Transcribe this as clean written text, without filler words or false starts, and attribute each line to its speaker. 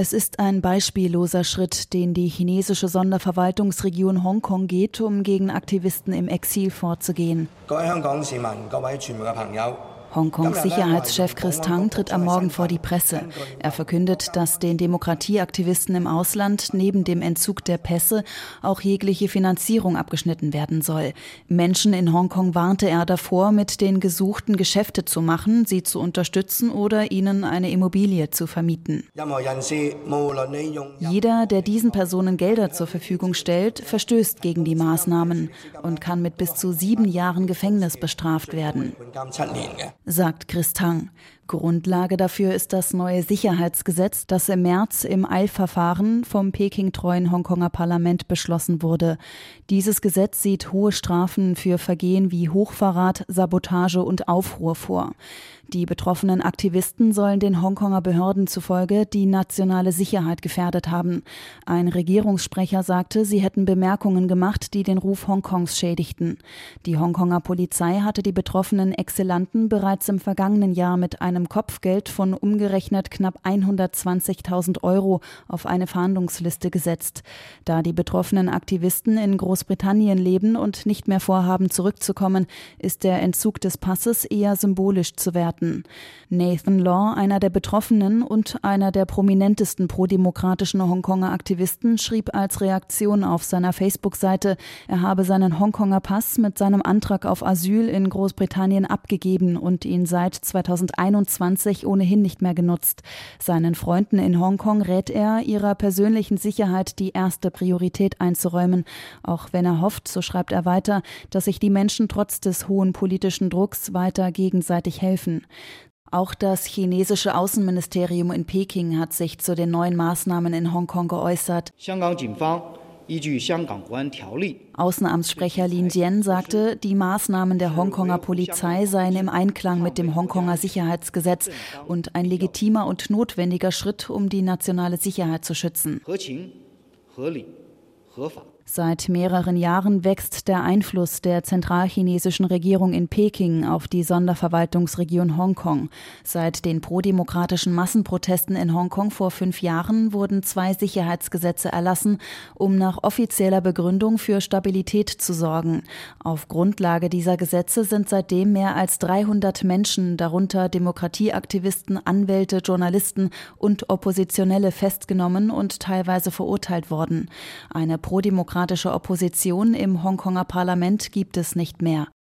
Speaker 1: Es ist ein beispielloser Schritt, den die chinesische Sonderverwaltungsregion Hongkong geht, um gegen Aktivisten im Exil vorzugehen. Hongkongs Sicherheitschef Chris Tang tritt am Morgen vor die Presse. Er verkündet, dass den Demokratieaktivisten im Ausland neben dem Entzug der Pässe auch jegliche Finanzierung abgeschnitten werden soll. Menschen in Hongkong warnte er davor, mit den Gesuchten Geschäfte zu machen, sie zu unterstützen oder ihnen eine Immobilie zu vermieten. Jeder, der diesen Personen Gelder zur Verfügung stellt, verstößt gegen die Maßnahmen und kann mit bis zu 7 Jahren Gefängnis bestraft werden, sagt Chris Tang. Grundlage dafür ist das neue Sicherheitsgesetz, das im März im Eilverfahren vom Peking-treuen Hongkonger Parlament beschlossen wurde. Dieses Gesetz sieht hohe Strafen für Vergehen wie Hochverrat, Sabotage und Aufruhr vor. Die betroffenen Aktivisten sollen den Hongkonger Behörden zufolge die nationale Sicherheit gefährdet haben. Ein Regierungssprecher sagte, sie hätten Bemerkungen gemacht, die den Ruf Hongkongs schädigten. Die Hongkonger Polizei hatte die betroffenen Exilanten bereits im vergangenen Jahr mit einem Kopfgeld von umgerechnet knapp 120.000 Euro auf eine Fahndungsliste gesetzt. Da die betroffenen Aktivisten in Großbritannien leben und nicht mehr vorhaben, zurückzukommen, ist der Entzug des Passes eher symbolisch zu werten. Nathan Law, einer der Betroffenen und einer der prominentesten prodemokratischen Hongkonger Aktivisten, schrieb als Reaktion auf seiner Facebook-Seite, er habe seinen Hongkonger Pass mit seinem Antrag auf Asyl in Großbritannien abgegeben und ihn seit 2021 ohnehin nicht mehr genutzt. Seinen Freunden in Hongkong rät er, ihrer persönlichen Sicherheit die erste Priorität einzuräumen, auch wenn er hofft, so schreibt er weiter, dass sich die Menschen trotz des hohen politischen Drucks weiter gegenseitig helfen. Auch das chinesische Außenministerium in Peking hat sich zu den neuen Maßnahmen in Hongkong geäußert. Außenamtssprecher Lin Jian sagte, die Maßnahmen der Hongkonger Polizei seien im Einklang mit dem Hongkonger Sicherheitsgesetz und ein legitimer und notwendiger Schritt, um die nationale Sicherheit zu schützen. Seit mehreren Jahren wächst der Einfluss der zentralchinesischen Regierung in Peking auf die Sonderverwaltungsregion Hongkong. Seit den prodemokratischen Massenprotesten in Hongkong vor 5 Jahren wurden 2 Sicherheitsgesetze erlassen, um nach offizieller Begründung für Stabilität zu sorgen. Auf Grundlage dieser Gesetze sind seitdem mehr als 300 Menschen, darunter Demokratieaktivisten, Anwälte, Journalisten und Oppositionelle festgenommen und teilweise verurteilt worden. Eine prodemokratische Opposition im Hongkonger Parlament gibt es nicht mehr.